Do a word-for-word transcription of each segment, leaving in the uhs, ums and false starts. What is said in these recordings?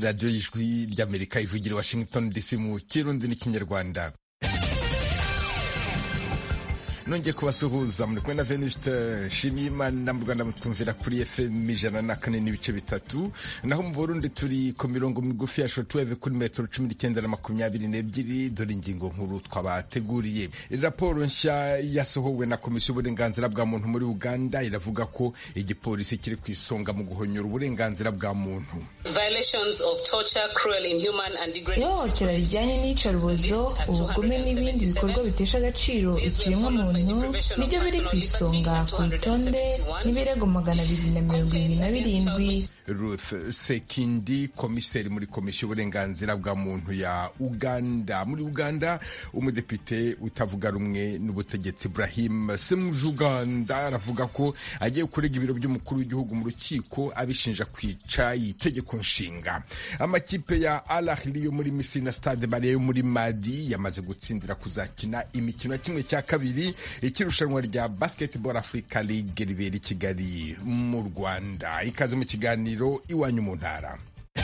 radiyo y'ijwi ry'Amerika ivugira i Washington D C mu Kirundi n'ikinyarwanda. Nongeye kubasuhuza muri kumwe na Venuste Nshimiyimana mu Rwanda mutwumvira kuri F M ijana na kane n'ibice bitatu, naho mu Burundi turi ku mirongo migufi ya shortwave kuri metero cumi n'icyenda na makumyabiri n'ebyiri. Dore ingingo nkuru twabateguriye. Raporo nshya yasohowe na Komisiyo y'Uburenganzira bwa Muntu muri Uganda iravuga ko igipolisi kiri ku isonga mu guhonyora uburenganzira bwa muntu. Ihohotera rijyanye n'iyicarubozo, ubugome n'ibindi bikorwa bitesha agaciro ikiremwamuntu nibyo biri ku isonga ku rutonde n'ibirego magana abiri na mirongo irindwi na birindwi. Ruth Sekindi, komiseri muri Komisiyo y'Uburenganzira bwa Muntu ya Uganda. Muri Uganda, umudepite utavuga rumwe n'ubutegetsi Ibrahim Semujuganda aravuga ko agiye kurega ibiro by'umukuru w'igihugu mu rukiko abishinja kwica itegeko nshinga. Amakipe ya Al Ahly yo muri Misiri na Stade Malien yo muri Mali yamaze gutsindira kuzakina imikino ya kimwe cya kabiri ikirushanwa rya Basketball Africa League ribera i Kigali mu Rwanda. Ikaze mu kiganiro Iwanyu mu Ntara.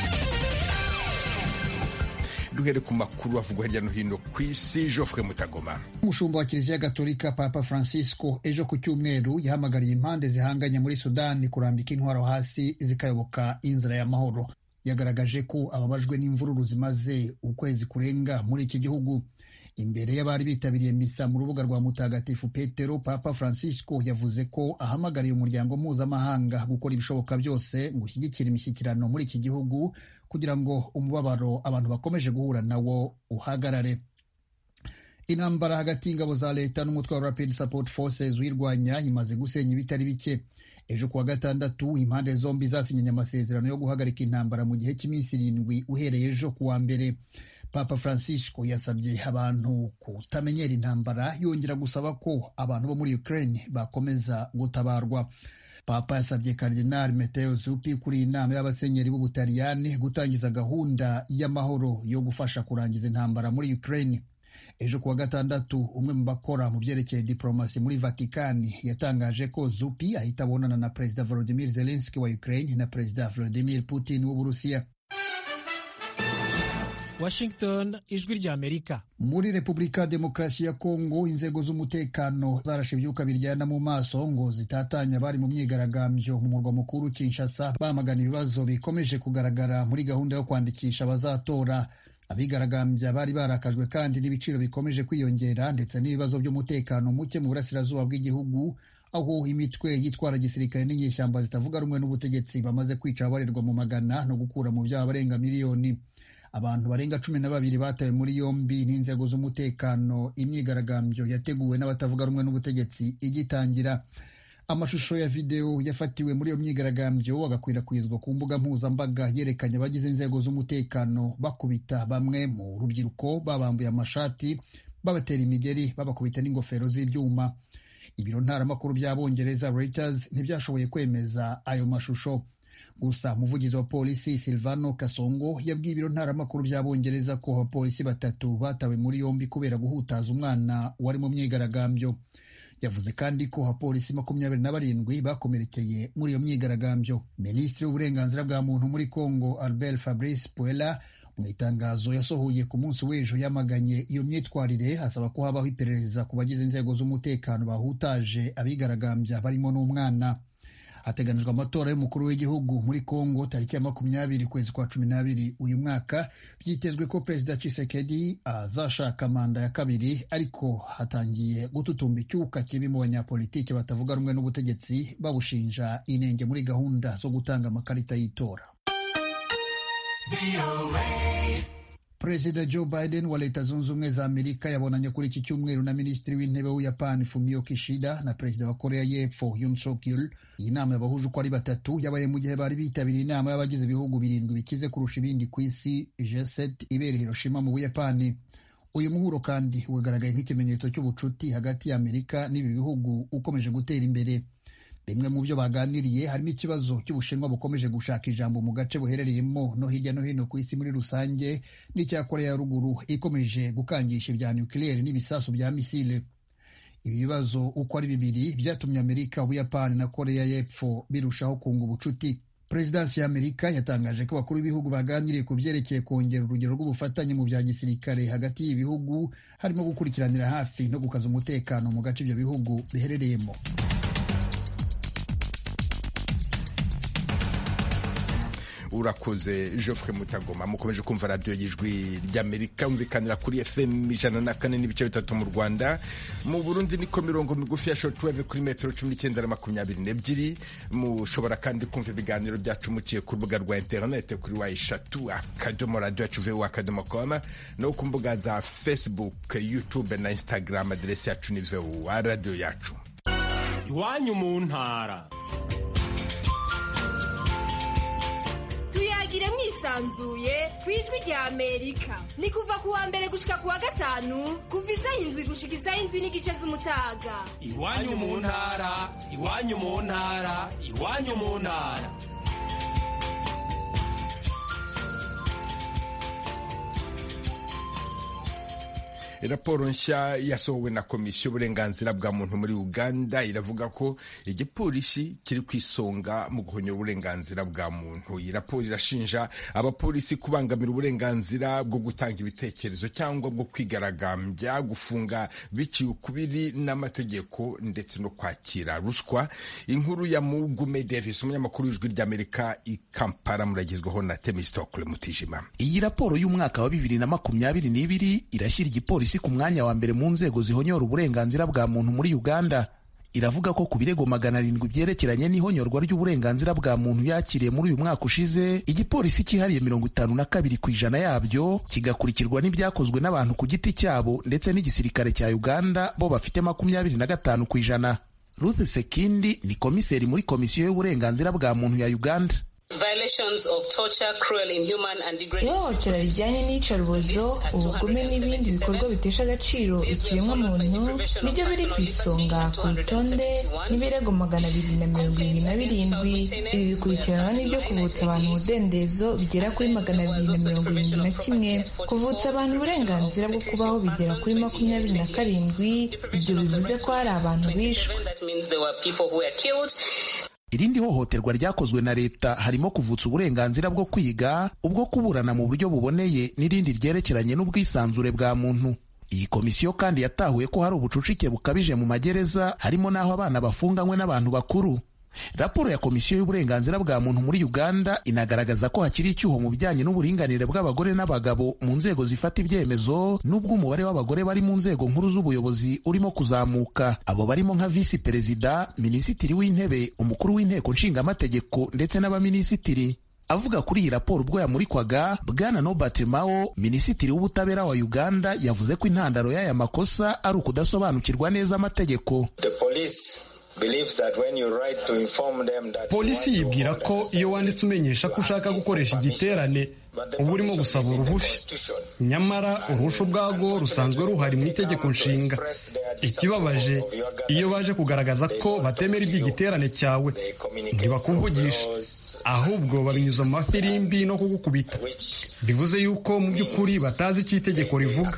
Duhere ku makuru avugwa hirya no hino ku isi. Geoffrey Mutagoma. Umushumba wa Kiliziya Gatolika Papa Francisco ejo ku cyumweru yahamagariye impande zihanganye muri Sudani kurambika intwaro hasi zikayoboka inzira y'amahoro. Yagaragaje ko ababajwe n'imvururu zimaze ukwezi kurenga muri iki gihugu. Imbere y'abari bitabiriye misa mu rubuga rwa Mutagatifu Petero, Papa Francisco yavuze ko ahamagariye umuryango mpuzamahanga gukora ibishoboka byose ngo ushyigikire imishyikirano muri iki gihugu kugira ngo umubabaro abantu bakomeje guhura nawo uhagarare. Intambara hagati y'ingabo za leta n'umutwe wa Rapid Support Forces wirwanya imaze gusenya ibitari bike. Ejo kuwa gatandatu impande zombi zasinyanye amasezerano yo guhagarika intambara mu gihe cy'iminsi irindwi uhereye ejo kuwa mbere. Papa Francisco yasabye abantu kutamenyera intambara, yongera gusaba ko abantu bo muri Ukraine bakomeza gutabarwa. Papa yasabye Kardinal Matteo Zuppi kuri inama y'abasenyeri b'Ubutaliyani gutangiza gahunda y'amahoro yo gufasha kurangiza intambara muri Ukraine. Ejo kuwa gatandatu umwe mu bakora mu byerekeye diplomasi muri Vatikani yatangaje ko Zuppi ahita abonana na Perezida Volodymyr Zelensky wa Ukraine na Perezida Vladimir Putin w'Uburusiya. Washington, ijwi ry'Amerika. Muri Repubulika Demokarasi ya Kongo, inzego z'umutekano zarashe ibyuka biryana mu maso ngo zitatanya bari mu myigaragambyo mu murwa mukuru Kinshasa bamagana ibibazo bikomeje kugaragara muri gahunda yo kwandikisha abazatora. Abigaragambya bari barakajwe kandi n'ibiciro bikomeje kwiyongera ndetse n'ibibazo by'umutekano muke mu burasirazuba bw'igihugu, aho imitwe yitwara gisirikare n'inyeshyamba zitavuga rumwe n'ubutegetsi bamaze kwica abarerwa mu magana no gukura mu byaba barenga miliyoni. Abantu barenga cumi na babiri batawe muri yombi n'inzego z'umutekano imyigaragambyo yateguwe n'abatavuga rumwe n'ubutegetsi igitangira. Amashusho ya video yafatiwe muri iyo myigaragambyo agakwirakwizwa ku mbuga mpuzambaga yerekanye abagize inzego z'umutekano bakubita bamwe mu rubyiruko, babambuye amashati, babatera imigeri, babakubita n'ingofero z'ibyuma. Ibiro ntaramakuru by'Abongereza Reuters ntibyashoboye kwemeza ayo mashusho. Gusa umuvugizi wa polisi Silvano Kasongo yabwiye ibiro ntaramakuru by'Abongereza ko abapolisi batatu batawe muri yombi kubera guhutaza umwana wari mu myigaragambyo. Yavuze kandi ko abapolisi makumyabiri na barindwi bakomerekeye muri iyo myigaragambyo. Minisitiri w'uburenganzira bwa muntu muri Congo Albert Fabrice Puela mu itangazo yasohoye ku munsi w'ejo yamaganye iyo myitwarire, asaba ko habaho iperereza ku bagize inzego z'umutekano bahutaje abigaragambya barimo n'umwana. Hateganijwe amatora y'umukuru w'igihugu muri Kongo tariki ya makumyabiri kwezi kwa cumi n'abiri uyu mwaka. Byitezwe ko Perezida Tshisekedi azashaka manda ya kabiri, ariko hatangiye gututumba icyuka kibi mu banyapolitiki batavuga rumwe n'ubutegetsi babushinja inenge muri gahunda zo gutanga amakarita y'itora. Perezida Joe Biden wa Leta Zunze Ubumwe za Amerika yabonanye kuri iki cyumweru na Minisitiri w'Intebe w'Uyapani Fumio Kishida na Perezida wa Korea y'Epfo Yoon Suk Yeol. Iyi nama yabahuje uko ari batatu yabaye mu gihe bari bitabiriye inama y'abagize ibihugu birindwi bikize kurusha ibindi ku isi G seven ibera Hiroshima mu Buyapani. Uyu muhuro kandi ugaragaye nk'ikimenyetso cy'ubucuti hagati ya Amerika n'ibi bihugu ukomeje gutera imbere. Bimwe mu byo baganiriye harimo ikibazo cy'Ubushinwa bukomeje gushaka ijambo mu gace buherereyemo no hirya no hino ku isi muri rusange, n'icya Korea ya ruguru ikomeje gukangisha ibya nucleaire n'ibisasu bya misile. Ibi bibazo uko ari bibiri byatumye Amerika, Ubuyapani na Korea y'Epfo birushaho kunga ubucuti. Perezidansi y'Amerika yatangaje ko abakuru b'ibihugu baganiriye ku byerekeye kongera urugero rw'ubufatanye mu bya gisirikare hagati y'ibihugu, harimo gukurikiranira hafi no gukaza umutekano mu gace ibyo bihugu biherereyemo. Urakoze Geoffrey Mutagoma. Mukomeje kumva radio y'Ijwi ry'Amerika, umvikanira kuri F M ijana na kane n'ibice bitatu mu Rwanda. Mu Burundi niko mirongo migufi ya shortwave kuri metero cumi n'icyenda na makumyabiri n'ebyiri. Mushobora kandi kumva ibiganiro byacu muciye ku rubuga rwa internet kuri wa eshatu akadomo radio yacu voa akadomo com, no ku mbuga za Facebook, YouTube na Instagram. Adresi yacu ni voa radio yacu. Iwanyu mu ntara. Tuyagire mwisanzuye kwijwi rya Amerika. Ni kuva kuwa mbere gushika kuwa gatanu, kuva isaha indwi gushika isaha indwi n'igice z'umutaga. Iwanyu mu ntara, iwanyu mu ntara, iwanyu mu ntara. Raporo nshya yasohowe na komisiyo y'uburenganzira bwa muntu muri Uganda iravuga ko igipolisi kiri kwisonga mu guhonyora uburenganzira bwa muntu. Iyi raporo irashinja abapolisi kubangamira uburenganzira bwo gutanga ibitekerezo cyangwa bwo kwigaragambya, gufunga biciye ukubiri n'amategeko ndetse no kwakira ruswa. Inkuru ya Mugume Davis, umunyamakuru w'Ijwi ry'Amerika i Kampala, muragezwaho na Temistokle Mutijima. Iyi raporo y'umwaka wa bibiri na makumyabiri n'ibiri irashyira igipolisi ku mwanya wa mbere mu nzego zihonyora uburenganzira bwa muntu muri Uganda. Iravuga ko ku birego magana arindwi byerekeranye n'ihonyorwa ry'uburenganzira bwa muntu yakiriye muri uyu mwaka ushize, igipolisi cyihariye mirongo itanu na kabiri ku ijana yabyo, kigakurikirwa n'ibyakozwe n'abantu ku giti cyabo ndetse n'igisirikare cya Uganda bo bafite makumyabiri na gatanu ku ijana. Ruth Sekindi ni komiseri muri komisiyo y'uburenganzira bwa muntu ya Uganda. Ihohotera rijyanye n'iyicarubozo, ubugome n'ibindi bikorwa bitesha agaciro ikiremwa muntu nibyo biri ku isonga ku rutonde n'ibirego magana abiri na mirongo irindwi na birindwi. Ibi bikurikiranwa n'ibyo kuvutsa abantu umudendezo bigera kuri magana abiri na mirongo irindwi na kimwe, kuvutsa abantu uburenganzira bwo kubaho bigera kuri makumyabiri na karindwi. Ibyo bivuze ko hari abantu bishwe. Irindi hohoterwa ryakozwe na leta harimo kuvutsa uburenganzira bwo kwiga, ubwo kuburana mu buryo buboneye n'irindi ryerekeranye n'ubwisanzure bwa muntu. Iyi komisiyo kandi yatahuye ko hari ubucucike bukabije mu magereza, harimo n'aho abana bafunganywe n'abantu bakuru. Raporo ya komisiyo y'uburenganzira bwa muntu muri Uganda inagaragaza ko hakiri icyuho mu bijyanye n'uburinganire bw'abagore n'abagabo mu nzego zifata ibyemezo, n'ubwo umubare w'abagore bari mu nzego nkuru z'ubuyobozi urimo kuzamuka. Abo barimo nka visi perezida, minisitiri w'intebe, umukuru w'inteko nshingamategeko ndetse n'abaminisitiri. Avuga kuri iyi raporo ubwo yamurikwaga, Bwana Norbert Mao, minisitiri w'ubutabera wa Uganda, yavuze ko intandaro y'aya makosa ari ukudasobanukirwa neza amategeko. Polisi yibwira ko iyo wanditse umenyesha ko ushaka gukoresha igiterane uba urimo gusaba uruhushya, nyamara uruhushya ubwarwo rusanzwe ruhari mu itegeko nshinga. Ikibabaje, iyo baje kugaragaza ko batemera iby'igiterane cyawe ntibakuvugisha, ahubwo babinyuza mu mafirimbi no kugukubita. Bivuze yuko mu by'ukuri batazi icyo itegeko rivuga.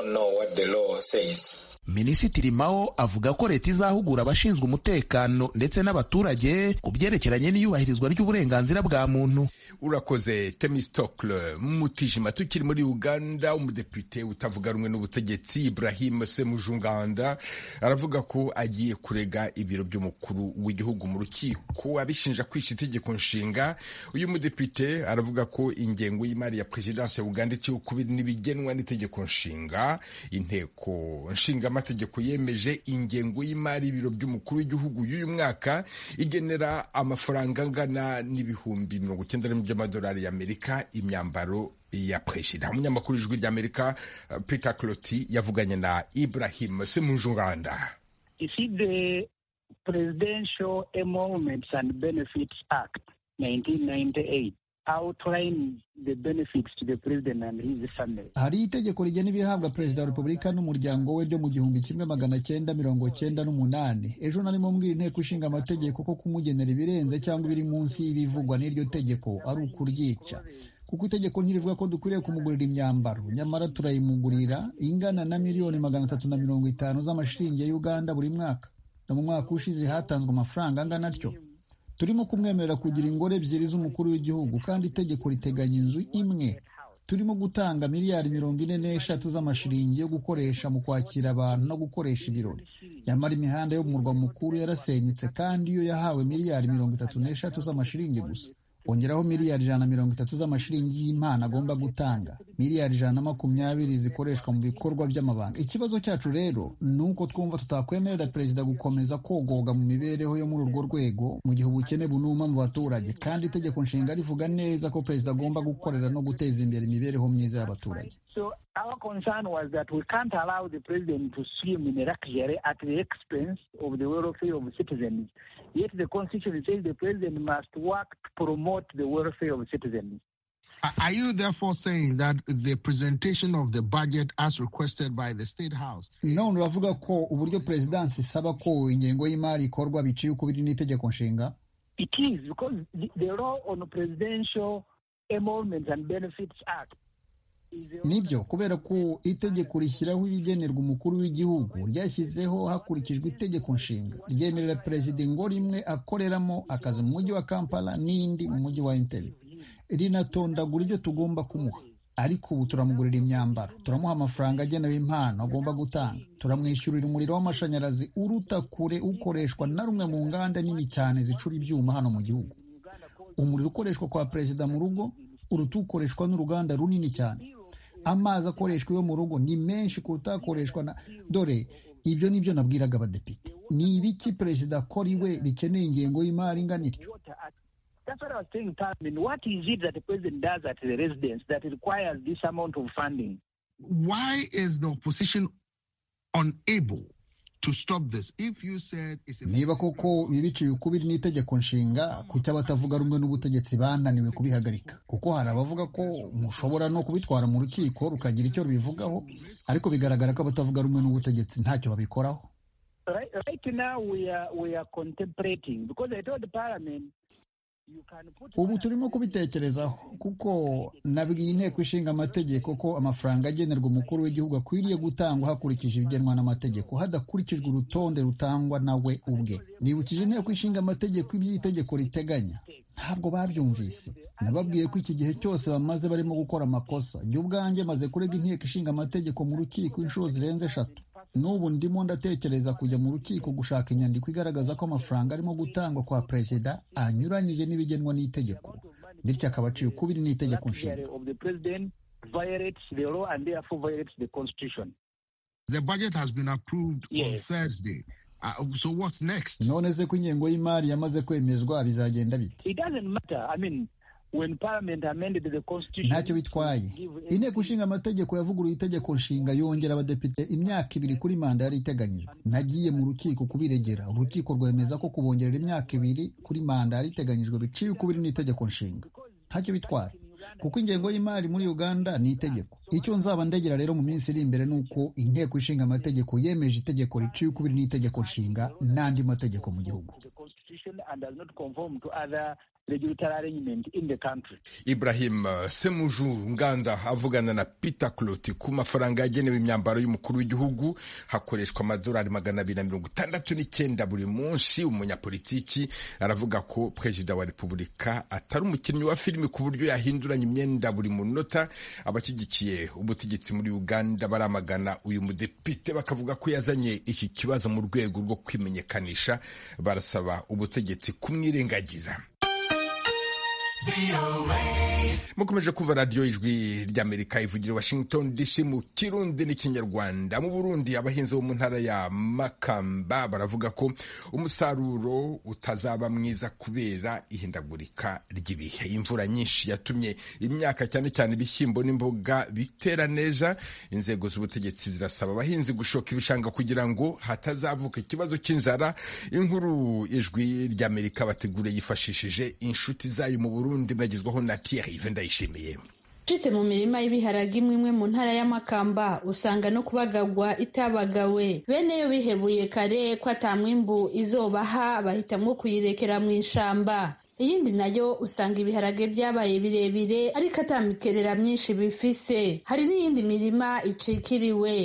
Minisitiri Mao avuga ko leta izahugura abashinzwe umutekano ndetse n'abaturage ku byerekeranye n'iyubahirizwa ry'uburenganzira bwa muntu. Urakoze Temistokle Mutijima. Tukiri muri Uganda, umudepite utavuga rumwe n'ubutegetsi Ibrahim Semujuganda aravuga ko agiye kurega ibiro by'umukuru w'igihugu mu rukiko abishinja kwica itegeko nshinga. Uyu mudepite aravuga ko ingengo y'imari ya Presidence ya Uganda iciye ukubiri n'ibigenwa n'itegeko nshinga. Inteko nshinga amategeko yemeje ingengo y'imari y'ibiro by'umukuru w'igihugu y'uyu mwaka igenera amafaranga angana n'ibihumbi mirongo icyenda by'amadolari y'Amerika imyambaro ya Perezida. Umunyamakuru w'Ijwi ry'Amerika Peter Cloti yavuganye na Ibrahim Semujuganda. Is it the Presidential Emoluments and Benefits Act nineteen ninety-eight outline the benefits to the president and his family? Hari itegeko rigena ibihabwa Perezida wa Repubulika n'umuryango we ryo mu gihumbi kimwe magana cyenda mirongo cyenda n'umunani. Ejo narimo mbwira inteko ishinga amategeko ko kumugenera ibirenze cyangwa ibiri munsi y'ibivugwa n'iryo tegeko ari ukuryica, kuko itegeko ntirivuga ko dukwiriye kumugurira imyambaro, nyamara turayimugurira ingana na miliyoni magana atatu na mirongo itanu z'amashiringi ya Uganda buri mwaka. No mu mwaka ushize hatanzwe amafaranga angana atyo. turimo kumwemerera kugira ingoro ebyiri z'umukuru w'igihugu kandi itegeko riteganya inzu imwe. Turimo gutanga miliyari mirongo ine n'eshatu z'amashiringi yo gukoresha mu kwakira abantu no gukoresha ibirori. Nyamara imihanda yo mu murwa mukuru yarasenyutse kandi yo yahawe miliyari mirongo itatu n'eshatu z'amashiringi gusa. Ongeraho miliyari ijana na mirongo itatu z'amashiringi y'impano agomba gutanga, miliyari ijana na makumyabiri zikoreshwa mu bikorwa by'amabanga. Ikibazo cyacu rero ni uko twumva tutakwemerera perezida gukomeza kogoga mu mibereho yo muri urwo rwego mu gihe ubukene bunuma mu baturage, kandi itegeko nshinga rivuga neza ko perezida agomba gukorera no guteza imbere imibereho myiza y'abaturage. So our concern was that we can't allow the president to swim in a luxury at the expense of the welfare of citizens. Yet the constitution says the president must work to promote the welfare of citizens. Are you therefore saying that the presentation of the budget as requested by the State House? None uravuga ko uburyo presidence isaba ko ingengo y'imari ikorwa biciye ukubiri n'itegeko nshinga? It is, because the, the law on Presidential Emoluments and Benefits Act. Nibyo, kubera ko itegeko rishyiraho ibigenerwa umukuru w'igihugu ryashyizeho hakurikijwe itegeko nshinga ryemerera perezida ingoro imwe akoreramo akazi mu mujyi wa Kampala n'indi mu mujyi wa Entebbe. Rinatondagura ibyo tugomba kumuha, ariko ubu turamugurira imyambaro, turamuha amafaranga agenewe impano agomba gutanga, turamwishyurira umuriro w'amashanyarazi uruta kure ukoreshwa na rumwe mu nganda nini cyane zicura ibyuma hano mu gihugu. Umuriro ukoreshwa kwa perezida mu rugo uruta ukoreshwa n'uruganda runini cyane. Amazi akoreshwa yo mu rugo ni menshi kuruta akoreshwa na dore ibyo nibyo nabwiraga abadepite. Ni ibiki perezida akora iwe bikeneye ingengo y'imari ingana ityo? That's what I was saying, Tarmin. What is it that the president does at the residence that requires this amount of funding? Why is the opposition unable to stop this? If you said it's a... Niba koko bibiciye ukubiri n'itegeko nshinga, kuki abatavuga rumwe n'ubutegetsi bananiwe kubihagarika? Kuko hari abavuga ko mushobora no kubitwara mu rukiko rukagira icyo rubivugaho, ariko bigaragara ko abatavuga rumwe n'ubutegetsi ntacyo babikoraho. Right, right now we are, we are contemplating, because I told the parliament. Ubu turimo kubitekerezaho kuko nabwiye inteko ishinga amategeko ko amafaranga agenerwa umukuru w'igihugu akwiriye gutangwa hakurikije ibigenwa n'amategeko hadakurikijwe urutonde rutangwa nawe ubwe. Nibukije inteko ishinga amategeko iby'itegeko riteganya, ntabwo babyumvise. Nababwiye ko iki gihe cyose bamaze barimo gukora amakosa. Jye ubwanjye maze kurega inteko ishinga amategeko mu rukiko inshuro zirenze eshatu. N'ubu ndimo ndatekereza kujya mu rukiko gushaka inyandiko igaragaza ko amafaranga arimo gutangwa kwa perezida anyuranyije n'ibigenwa n'itegeko, bityo akaba aciye ukubiri n'itegeko nshinga. The budget has been approved yes. on Thursday. Uh, so what's next? None se ko ingengo y'imari yamaze kwemezwa bizagenda bite? It doesn't matter. I mean, when parliament amended the constitution, ntacyo bitwaye. Inteko ishinga amategeko yavuguruye itegeko nshinga yongera abadepite imyaka ibiri kuri manda yari iteganyijwe. Nagiye mu rukiko kubiregera, urukiko rwemeza ko kubongerera imyaka ibiri kuri manda yari iteganyijwe biciye ukubiri n'itegeko nshinga. Ntacyo bitwaye, kuko ingengo y'imari muri Uganda ni itegeko. Icyo nzaba ndegera rero mu minsi iri imbere nuko inteko ishinga amategeko yemeje itegeko riciye ukubiri n'itegeko nshinga n'andi mategeko mu gihugu. Ibrahim Semuju Nganda avugana na Peter Cloti ku mafaranga yagenewe imyambaro y'umukuru w'igihugu hakoreshwa amadolari magana abiri na mirongo itandatu n'icyenda buri munsi. Umunyapolitiki aravuga ko perezida wa repubulika atari umukinnyi wa filimi ku buryo yahinduranya imyenda buri munota. Abashyigikiye ubutegetsi muri Uganda baramagana uyu mudepite bakavuga ko yazanye iki kibazo mu rwego rwo kwimenyekanisha, barasaba ubutegetsi kumwirengagiza. Mukomeje kumva radio ijwi ry'Amerika ivugira Washington D C mu Kirundi n'ikinyarwanda. Mu Burundi abahinzi bo mu ntara ya Makamba baravuga ko umusaruro utazaba mwiza kubera ihindagurika ry'ibihe. Imvura nyinshi yatumye imyaka cyane cyane ibishyimbo n'imboga bitera neza. Inzego z'ubutegetsi zirasaba abahinzi gushoka ibishanga kugira ngo hatazavuka ikibazo cy'inzara. Inkuru ijwi ry'Amerika bategure yifashishije inshuti zayo mu Burundi ndagizwaho na Thierry Vendayishimiye. Cite mu mirima y'ibiharage imwe imwe mu ntara y'Amakamba usanga no kubagagwa itabagawe. Bene yo bihebuye kare ko atamwimbu izobaha bahitamwo kuyirekera mu ishamba. Iyindi nayo usanga ibiharage byabaye birebire ariko atamikerera myinshi bifise. Hari n'iyindi mirima icikiriwe.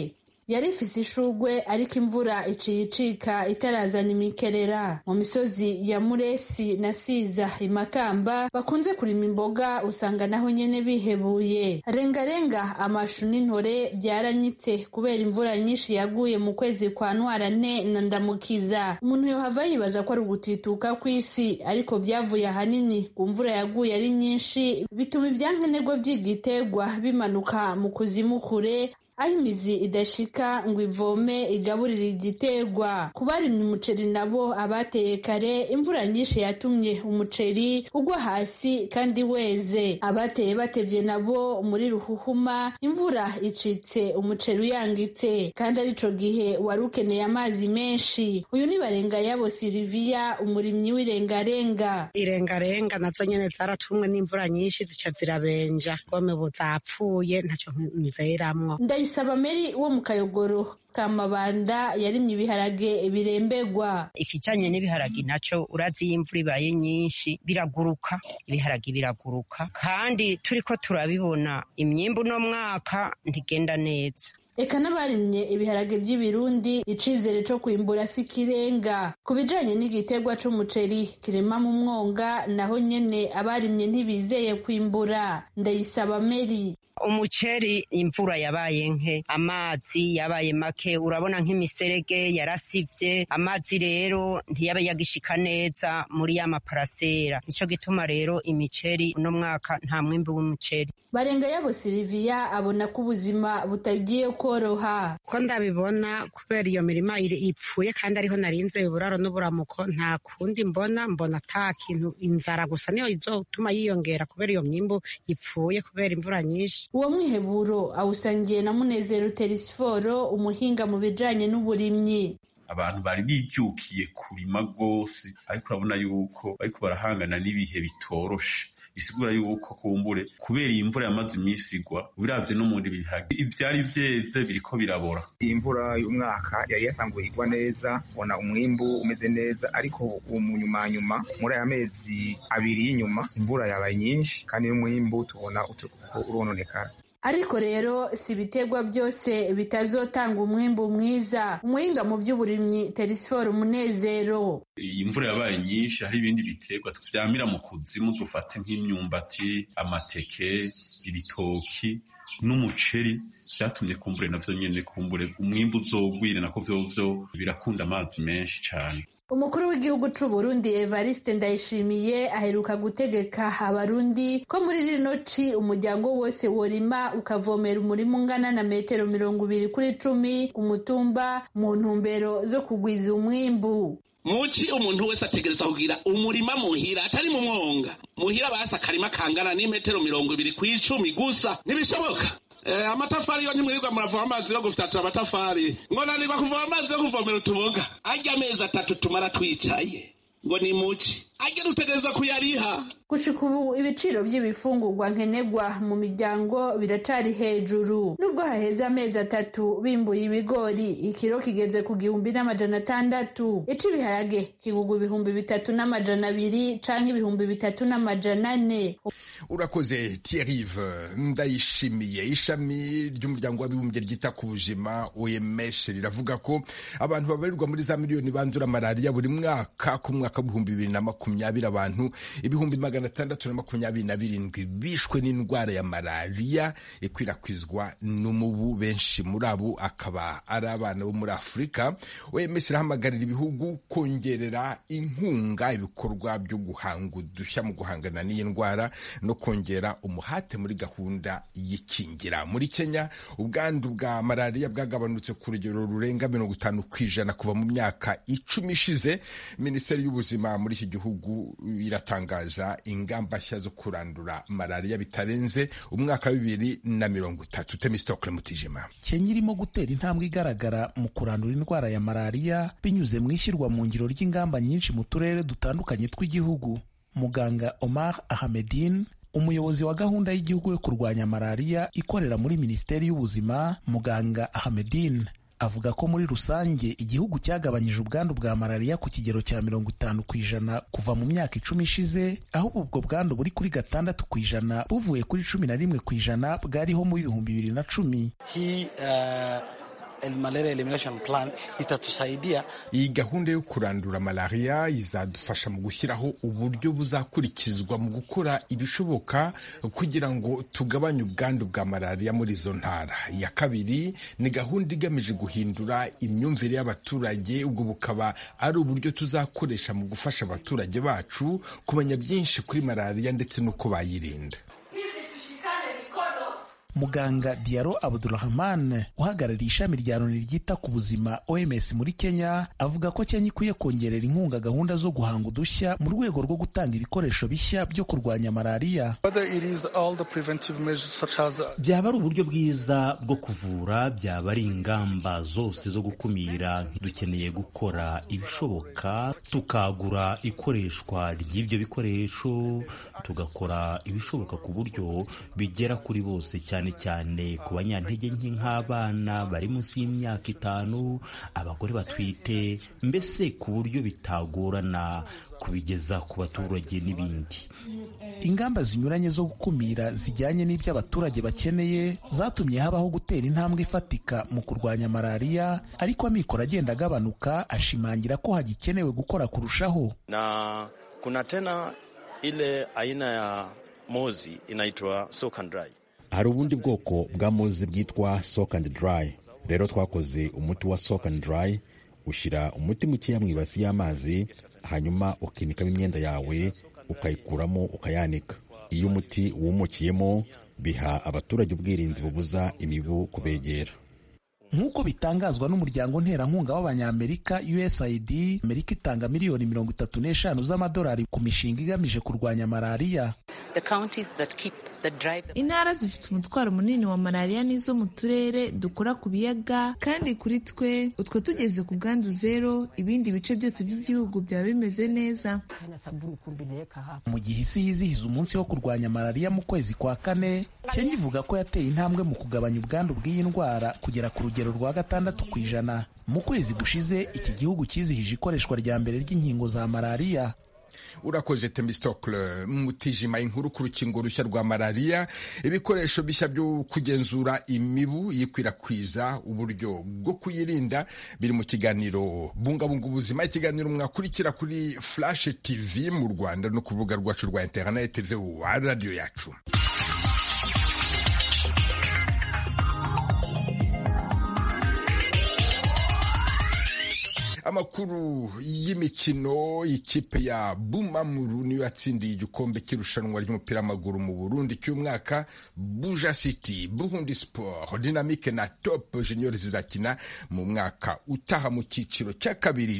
yari ifise ishurwe ariko imvura iciye icika itarazana imikerera. Mu misozi ya Muresi na Siza Imakamba bakunze kurima imboga usanga naho nyene bihebuye. Rengarenga amashu n'intore byaranyitse kubera imvura nyinshi yaguye mu kwezi kwa Ntwarante na Ndamukiza. Umuntu yohava yibaza ko ari ugutituka kw'isi, ariko byavuye ahanini ku mvura yaguye ari nyinshi, bituma ibyankenerwa by'igiterwa bimanuka mu kuzimu kure, aho imizi idashika ngo ivome igaburira igiterwa. Ku barimye umuceri nabo abateye kare, imvura nyinshi yatumye umuceri ugwa hasi kandi weze. Abateye batevye nabo muri Ruhuhuma, imvura icitse umuceri uyangitse kandi arico gihe wari ukeneye amazi menshi. Uyu ni Barengayabo Silvia, umurimyi w'irengarenga. Irengarenga nazo nyene zaratumwe n'imvura nyinshi zica zirabenja, gome buzapfuye ntaco nzeramwo. Ndayisaba Meri wo mu Kayogoro Kamabanda yarimye ibiharage birembegwa. Ikijanye n'ibiharage naco urazi imvura ibaye nyinshi biraguruka, ibiharage biraguruka, kandi turiko turabibona imyimbu no mwaka ntigenda neza. Eka n'abarimye ibiharage by'ibirundi icizere co kwimbura si kirenga. Ku bijanye n'igiterwa c'umuceri kirema mu mwonga, naho nyene abarimye ntibizeye kwimbura. Ndayisaba Meri: umuceri imvura yabaye nke, amazi yabaye make, urabona nk'imiserege yarasivye, amazi rero ntiyaba yagishika neza muri ya maparasera. Nico gituma rero imiceri uno mwaka nta mwimbi w'umuceri. Barengayabo Silvia abona ko ubuzima butagiye koroha. Ko ndabibona kubera iyo mirima ipfuye kandi ariho narinze uburaro n'uburamuko, nta kundi mbona mbona ata kintu, inzara gusa niyo izotuma yiyongera kubera iyo myimbu ipfuye kubera imvura nyinshi. Uwo mwiheburo awusangiye na Munezero Terisiforo, umuhinga mu bijanye n'uburimyi. Abantu bari bijukiye kurima gose, ariko urabona yuko bariko barahangana n'ibihe bitoroshe, bisigura yuko kumbure kubera iyi mvura yamaze imisi igwa, ubiravye no muri biharage ivyari vyeze biriko birabora. Iyi mvura y'umwaka yari yatanguye igwa neza, ubona umwimbu umeze neza, ariko umunyuma nyuma muri aya mezi abiri y'inyuma imvura yabaye nyinshi kandi n'umwimbu tubona urononekara. Ariko rero si ibiterwa byose bitazotanga umwimbu mwiza. Umuhinga mu by'uburimyi Terisiforo Munezero: iyi mvura yabaye nyinshi, hari ibindi biterwa tuvyamira mu kuzimu, dufate nk'imyumbati, amateke, ibitoki n'umuceri, vyatumye kumbure navyo nyene kumbure umwimbu uzogwire, nako vyovyo birakunda amazi menshi cane. Umukuru w'igihugu c'u Burundi Evariste Ndayishimiye aheruka gutegeka abarundi ko muri rino ci umuryango wose worima ukavomera umurima ungana na metero mirongo ibiri kuri cumi ku mutumba mu ntumbero zo kugwiza umwimbu. Muci umuntu wese ategereza kugira umurima muhira, atari mu mwonga. Muhira basa akarima kangana n'imetero mirongo ibiri kw'icumi gusa, ntibishoboka. Eh, amatafari yo ntimwirirwa muravoma amazi yo gufyatura amatafari, ngo nanirwa kuvoma amazi yo kuvomera utuboga. Arya amezi atatu tumara twicaye ngo ni muci, arya dutegereza kuyariha. Gushika ubu ibiciro by'ibifungurwa nkenerwa mu miryango biracari hejuru. Nubwo haheze amezi atatu bimbuye ibigori, ikiro kigeze ku gihumbi n'amajana atandatu. Ici ibiharage kigugwa ibihumbi bitatu n'amajana abiri canke ibihumbi bitatu n'amajana ane. Urakoze Thierry Ndayishimiye. Ishami ry'umuryango w'abibumbye ryita ku buzima O M S riravuga ko abantu babarirwa muri za miliyoni bandura malaria buri mwaka. Ku mwaka w'ibihumbi bibiri na makumyabiri abantu ibihumbi magana atandatu na makumyabiri na birindwi bishwe n'indwara ya malaria ikwirakwizwa n'umubu, benshi muri abo akaba ari abana bo muri Afurika. O M S irahamagarira ibihugu kongerera inkunga ibikorwa byo guhanga udushya mu guhangana n'iyi ndwara no kongera umuhate muri gahunda y'ikingira. Muri Kenya ubwandu bwa malaria bwagabanutse ku rugero rurenga mirongo itanu kw'ijana kuva mu myaka icumi ishize. Minisiteri y'ubuzima muri iki gihugu iratangaza ingamba nshya zo kurandura malaria bitarenze umwaka wa bibiri na mirongo itatu. Temistokle Mutijima. Kenya irimo gutera intambwe igaragara mu kurandura indwara ya malaria binyuze mu ishyirwa mu ngiro ry'ingamba nyinshi mu turere dutandukanye tw'igihugu. Muganga Omar Ahmedin, umuyobozi wa gahunda y'igihugu yo kurwanya malaria ikorera muri Minisiteri y'ubuzima, Muganga Ahmedin avuga ko muri rusange igihugu cyagabanyije ubwandu bwa malaria ku kigero cya mirongo itanu ku ijana kuva mu myaka icumi ishize, aho ubwo bwandu buri kuri gatandatu ku ijana buvuye kuri cumi na rimwe ku ijana bwariho mu bihumbi bibiri na cumi. He uh, malaria elimination plan itatusaidia. Iyi gahunda yo kurandura malaria izadufasha mu gushyiraho uburyo buzakurikizwa mu gukora ibishoboka kugira ngo tugabanye ubwandu bwa malaria muri izo ntara. Iya kabiri ni gahunda igamije guhindura imyumvire y'abaturage, ubwo bukaba ari uburyo tuzakoresha mu gufasha abaturage bacu kumenya byinshi kuri malaria ndetse n'uko bayirinda. Muganga Diaro Abdulrahman uhagarariye ishami rya Loni ryita ku buzima O M S muri Kenya avuga ko Kenya ikwiye kongerera inkunga gahunda zo guhanga udushya mu rwego rwo gutanga ibikoresho bishya byo kurwanya malaria. Byaba ari uburyo bwiza bwo kuvura, byaba ari ingamba zose zo gukumira. Dukeneye gukora ibishoboka tukagura ikoreshwa ry'ibyo bikoresho, tugakora ibishoboka ku buryo bigera kuri bose, cyane cyane ku banyantege nke nk'abana bari munsi y'imyaka itanu, abagore batwite, mbese ku buryo bitagorana kubigeza ku baturage n'ibindi. Ingamba zinyuranye zo gukumira zijyanye n'ibyo abaturage bakeneye zatumye habaho gutera intambwe ifatika mu kurwanya malaria, ariko amikoro agenda agabanuka, ashimangira ko hagikenewe gukora kurushaho. Na kuna tena ile aina ya mozi inaitwa soak and dry. Hari ubundi bwoko bwa mozi bwitwa soak and dry. Rero twakoze umuti wa soak and dry, ushyira umuti mukeya mu ibasi y'amazi, hanyuma ukinikamo imyenda yawe, ukayikuramo ukayanika. Iyo umuti wumukiyemo biha abaturage ubwirinzi bubuza imibu kubegera. Nk'uko bitangazwa n'umuryango nterankunga w'Abanyamerika U S A I D, Amerika itanga miliyoni mirongo itatu n'eshanu z'amadolari ku mishinga igamije kurwanya malaria. Intara zifite umutwaro munini wa malaria nizo mu turere dukora ku biyaga, kandi kuri twe utwo tugeze ku bwandu zero, ibindi bice byose by'igihugu byaba bimeze neza. Mu gihe isi yizihiza umunsi wo kurwanya malaria mu kwezi kwa kane, Kenya ivuga ko yateye intambwe mu kugabanya ubwandu bw'iyi ndwara kugera ku rugero rwa gatandatu ku ijana. Mu kwezi gushize iki gihugu cyizihije ikoreshwa rya mbere ry'inkingo za malaria. Urakoze Temistokle Mutijima. Inkuru ku rukingo rushya rwa malaria, ibikoresho bishya byo kugenzura imibu yikwirakwiza, uburyo bwo kuyirinda, biri mu kiganiro Bungabunga Ubuzima, ikiganiro mwakurikira kuri Flash T V mu Rwanda no ku rubuga rwacu rwa internet wa radio yacu. Amakuru y'imikino, ikipe ya Bumamuru niyo yatsindiye igikombe cy'irushanwa ry'umupira w'amaguru mu Burundi cy'umwaka. Buja City, Burundi Sport, Dynamique na Top Junior zizakina mu mwaka utaha mu cyiciro cya kabiri.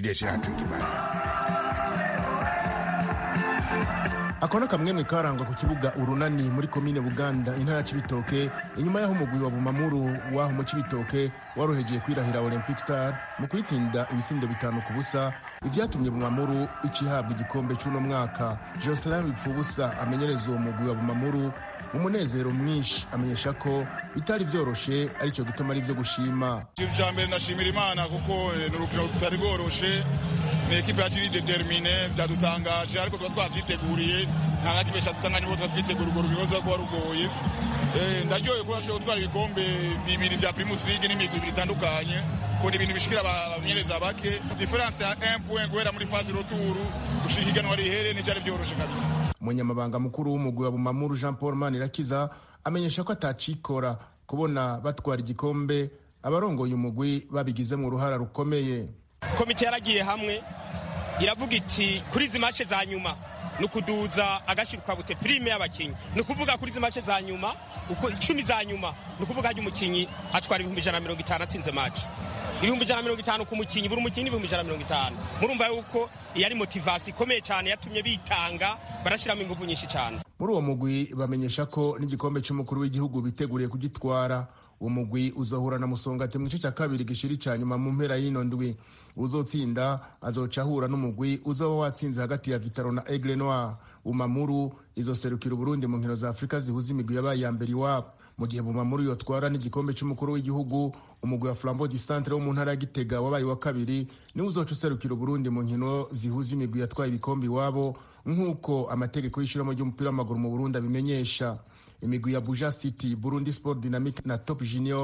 Ako na kamwe karangwa ku kibuga Urunani muri komine Buganda, intara ya Cibitoke, inyuma y'aho umugwi wa Bumamuru waho mu Cibitoke warohejeye kwirahira Olympic Star mu kwitsinda ibisindo bitanu ku busa, ivyatumye Bumamuru icihabwa igikombe cy'uno mwaka. Jocelyn Bipfubusa amenyereza uwo mugwi wa Bumamuru mu munezero mwinshi, amenyesha ko bitari vyoroshe, aricyo gituma ari byo gushima. Ivya mbere ndashimira Imana kuko n'urukino rutari rworoshe, ni ekipe yakiri determine, byadutangaje, ariko twa twavyiteguriye, nta nakimwe cyatutanganye, bo twavyitegura urwo rubihoza ko rugoye. Eh ndaryoye ko nashoboye gutwara ibikombe bibiri vya Primus League n'imigwi ibiri itandukanye, ko ibintu bishikira abamenyereza bake. Difference ya un point guhera muri phase retour gushika higanwa rihere ni byari byoroshe kabisa. Umunyamabanga mukuru w'umugwi wa Bumamuru Jean Paul Manirakiza amenyesha ko atacikora kubona batwara igikombe, abarongoye umugwi babigizemo uruhara rukomeye. Komite yaragiye hamwe iravuga iti kuri izi match za nyuma nukuduza agashirwa bute prime y'abakinyi, nukuvuga kuri izi match za nyuma uko icumi za nyuma nukuvuga ajya umukinyi atwara ibihumbi ijana na mirongo itanu atsinze match, ibihumbi ijana na mirongo itanu ku mukinyi, buri mukinyi ibihumbi ijana na mirongo itanu. Murumva yuko yari motivation ikomeye cyane yatumye bitanga, barashiramo ingufu nyinshi cyane. Muri uwo mugwi bamenyesha ko n'igikombe cy'umukuru w'igihugu biteguriye kugitwara. Uwo mugwi uzohura na Musongati mu gice cya kabiri gishiri cya nyuma mu mpera y'ino ndwi. Uzotsinda azoca ahura n'umugwi uzoba watsinze hagati ya Vitaro na Aigle Noir. Bumamuru izoserukira Burundi mu nkino za Afrika zihuza imigwi yabaye ya mbere iwabo. Mu gihe Bumamuru yotwara n'igikombe cy'umukuru w'igihugu, umugwi wa Flambeau du Centre wo mu ntara ya Gitega wabaye wa kabiri niwe uzoca userukira Burundi mu nkino zihuza imigwi yatwaye ibikombe iwabo, nk'uko amategeko y'ishiramo ry'umupira w'amaguru mu Burundi abimenyesha. Imigwi ya Buja City, Burundi Sport, Dynamique na Top Junior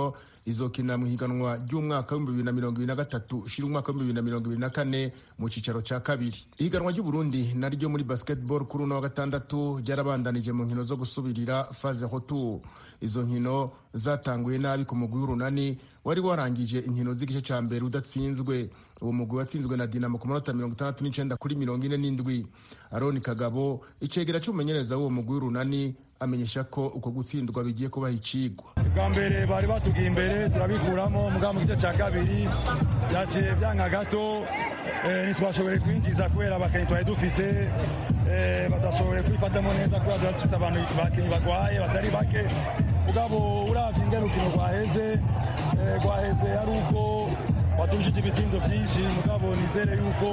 izokina mu higanwa ry'umwaka w'ibihumbi bibiri na mirongo ibiri na gatatu ushira umwaka w'ibihumbi bibiri na mirongo ibiri na kane mu cicaro ca kabiri. Ihiganwa ry'Uburundi naryo muri basketball kuri uno wa gatandatu ryarabandanije mu nkino zo gusubirira phase retour. Izo nkino zatanguye nabi ku mugwi w'Urunani wari warangije inkino z'igice ca mbere udatsinzwe. Uwo mugwi watsinzwe na Dinamo ku manota mirongo itandatu n'icenda kuri mirongo ine n'indwi. Aroni Kagabo icegera c'umumenyereza w'uwo mugwi w'Urunani amenyesha ko uko gutsindwa bigiye kubaha icigwa. Bwa mbere bari batugiye imbere turabikuramo muga mu gice ca kabiri byaciye byanga gato ntitwashoboye kwinjiza kubera abakenyi twari dufise badashoboye kwifatamo neza kubera turafite abantu bakenyi bagwaye batari bake mugabo uravye ingene urukino rwaheze rwaheze ari uko watujije ibitsindo vyinshi mugabo nizere yuko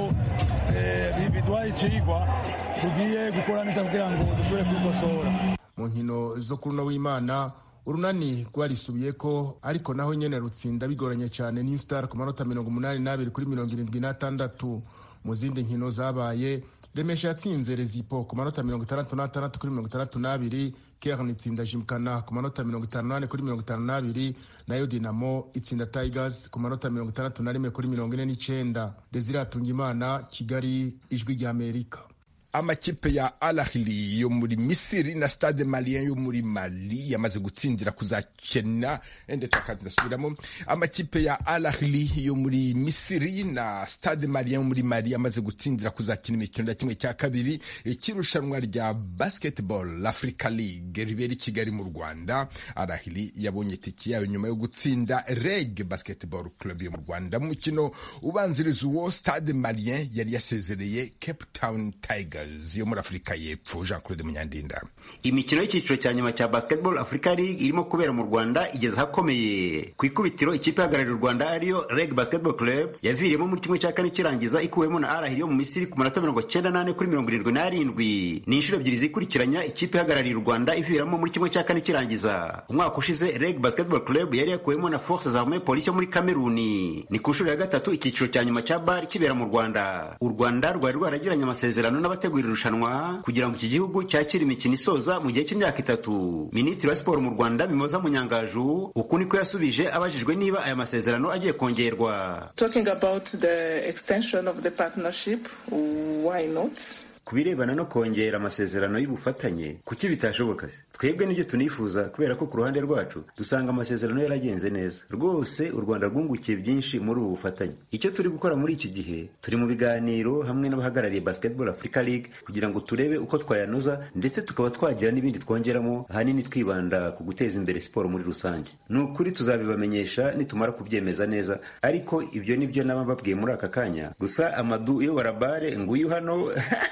biduhaye icigwa tugiye gukora neza kugira ngo dushobore kwikosora. Mu nkino zo kuri uno w'Imana Urunani rwarisubiye ko ariko naho nyene rutsinda bigoranye cyane New Star ku manota mirongo umunani n'abiri kuri mirongo irindwi n'atandatu. Mu zindi nkino zabaye Remesha yatsinze Rezipo ku manota mirongo itandatu n'atandatu kuri mirongo itandatu n'abiri, Kern itsinda Jimkana ku manota mirongo itanu n'ane kuri mirongo itanu n'abiri, nayo Dinamo itsinda Tigers ku manota mirongo itandatu na rimwe kuri mirongo ine n'icenda. Desire Atungimana, Kigali, Ijwi ry'Amerika. Amakipe ya Al Ahly yo muri Misiri na Stade Malien yo muri Mali yamaze gutsindira kuzakina ende takadasubiramo. Amakipe ya Al Ahly yo muri Misiri na Stade Malien yo muri Mali yamaze gutsindira kuzakina imikino ya kimwe cya kabiri ikirushanwa rya Basketball Africa League ribera Kigali mu Rwanda. Al Ahly yabonye tiki yayo nyuma yo gutsinda Reg Basketball Club yo mu Rwanda. Mu mukino ubanziriza uwo Stade Malien yari yasezereye Cape Town Tigers yo muri Afrika y'Epfo. Jean Claude Munyandinda. Imikino y'icyiciro cya nyuma cya Basketball Africa League irimo kubera mu Rwanda igeze hakomeye. Ku ikubitiro ikipe ihagarariye u Rwanda ariyo Reg Basketball Club yaviriyemo muri kimwe cya kane kirangiza ikuwemo na Al Ahly yo mu Misiri ku manota mirongo cyenda n'ane kuri mirongo irindwi n'arindwi. Ni inshuro ebyiri zikurikiranya ikipe ihagarariye u Rwanda iviramo muri kimwe cya kane kirangiza. Umwaka ushize Reg Basketball Club yari yakuwemo na Forces Armées Police yo muri Cameroon. Ni ku nshuro ya gatatu icyiciro cya nyuma cya B A R kibera mu Rwanda. U Rwanda rwari rwaragiranye amasezerano n'abategura irushanwa kugira ngo iki gihugu cyakire imikino isoza mu gihe cy'imyaka itatu. Minisitiri wa Siporo mu Rwanda Mimoza Munyangaju uku niko yasubije abajijwe niba aya masezerano agiye kongerwa. Talking about the extension of the partnership, why not? Kubirebana no kongera amasezerano y'ubufatanye kuki bitashoboka se? Twebwe n'ibyo tunifuza kubera ko ku ruhande rwacu dusanga amasezerano yaragenze neza rwose. U Rwanda rwungukiye byinshi muri ubu bufatanye. Icyo turi gukora muri iki gihe turi mu biganiro hamwe n'abahagarariye Basketball Africa League kugira ngo turebe uko twayanoza ndetse tukaba twagira n'ibindi twongeramo, ahanini twibanda ku guteza imbere siporo muri rusange. Ni ukuri tuzabibamenyesha nitumara kubyemeza neza, ariko ibyo nibyo nabababwiye muri aka kanya. Gusa Amadu iyo barabare nguyu hano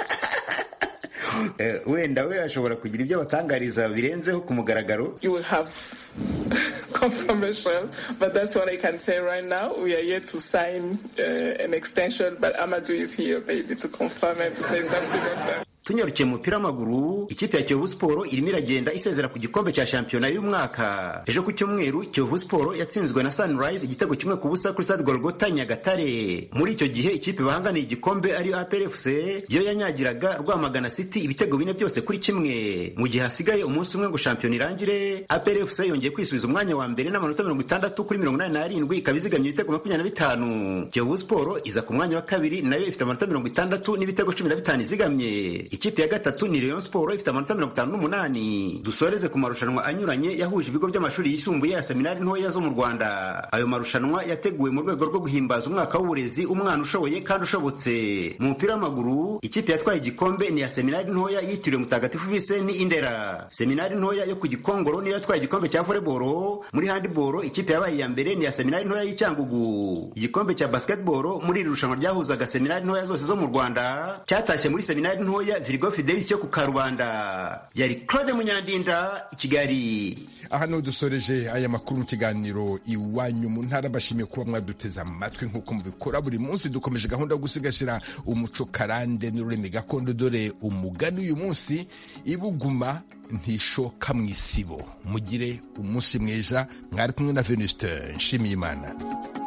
Uh, wenda we ashobora kugira ibyo batangariza birenzeho ku mugaragaro. You will have confirmation, but that's what I can say right now. We are yet to sign uh, an extension, but Amadou is here maybe to confirm and to say something on that. Tunyarukiye mu mupira w'amaguru, ikipe ya Kiyovu Sport irimo iragenda isezera ku gikombe cya shampiyona y'umwaka. Ejo ku cyumweru Kiyovu Sport yatsinzwe na Sunrise igitego kimwe ku busa kuri Stade Golgota Nyagatare. Muri icyo gihe ikipe bahanganiye igikombe ari A P R F C yo yanyagiraga Rwamagana City ibitego bine byose kuri kimwe. Mu gihe hasigaye umunsi umwe ngo shampiyona irangire, A P R F C yongeye kwisubiza umwanya wa mbere n'amanota mirongo itandatu kuri mirongo inani n'arindwi ikabizigamye ibitego makumyabiri na bitanu. Kiyovu Sport iza ku mwanya wa kabiri nayo ifite amanota mirongo itandatu n'ibitego cumi na bitanu izigamye. Ikipe ya gatatu ni Rayon Sport ifite amanota mirongo itanu n'umunani. Dusoreze ku marushanwa anyuranye yahuje ibigo by'amashuri yisumbuye ya seminari ntoya zo mu Rwanda. Ayo marushanwa yateguwe mu rwego rwo guhimbaza umwaka w'uburezi umwana ushoboye kandi ushobotse. Mu mupira w'amaguru ikipe yatwaye igikombe ni ya seminari ntoya yitiriwe Mutagatifu Vincent Indera. Seminari ntoya yo ku Gikongoro niyo yatwaye igikombe cya volleyball. Muri handball ikipe yabaye ya mbere ni ya seminari ntoya y'Icyangugu. Igikombe cya basketball muri iri rushanwa ryahuzaga seminari ntoya zose zo mu Rwanda cyatashye muri seminari ntoya Virgo Fidelis yo ku Karubanda. Yari Claude Munyandinda, Kigali. Aha no dusoreje aya makuru mu kiganiro Iwanyu mu Ntara. Bashimiye kuba mwaduteza amatwi nk'uko mubikora buri munsi. Dukomeje gahunda yo gusigasira umuco karande n'ururimi gakondo, dore umugani uyu munsi: ibuguma ntishoka mu isibo. Mugire umunsi mwiza. Mwari kumwe na Venuste Nshimiyimana.